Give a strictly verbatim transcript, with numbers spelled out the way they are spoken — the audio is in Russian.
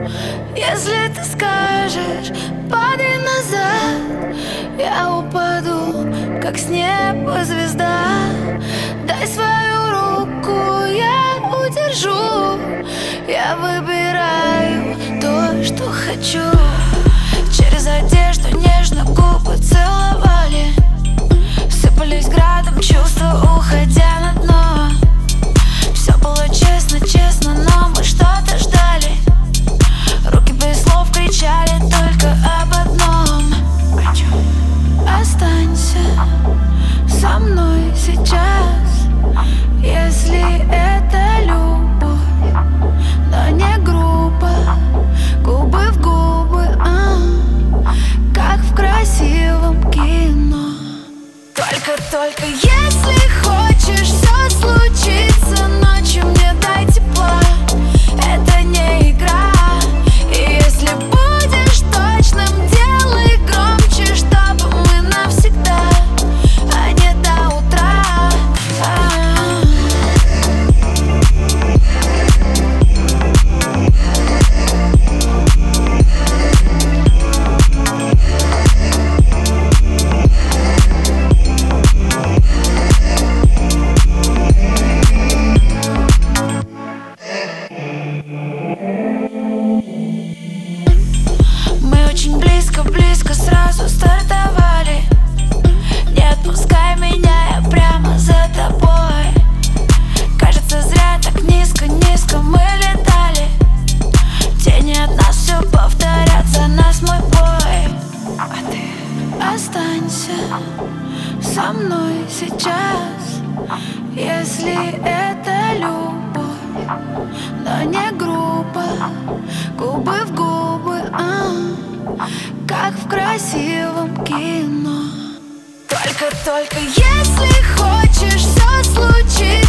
Если ты скажешь, падай назад, я упаду, как с неба звезда. Дай свою руку, я удержу. Я выбираю то, что хочу. Через одежду нежно губы целовали, сыпались градом чувства, уходя на дно. Все было честно, честно, но мы что-то ждали. Руки без слов кричали только об одном: останься со мной сейчас, если это любовь, но не грубо, губы в губы, а, как в красивом кино. Только-только если хочешь, все случится ночью, мне дай тепла. Это не игра. И если будешь точным, делай громче, чтобы мы навсегда, а не до утра. Близко сразу стартовали. Не отпускай меня, я прямо за тобой. Кажется, зря так низко-низко мы летали. Тени от нас все повторят за нас мой бой. А ты останься со мной сейчас, если это любовь, но не грубо, губы в губы, а, как в красивом кино. Только-только если хочешь, все случится.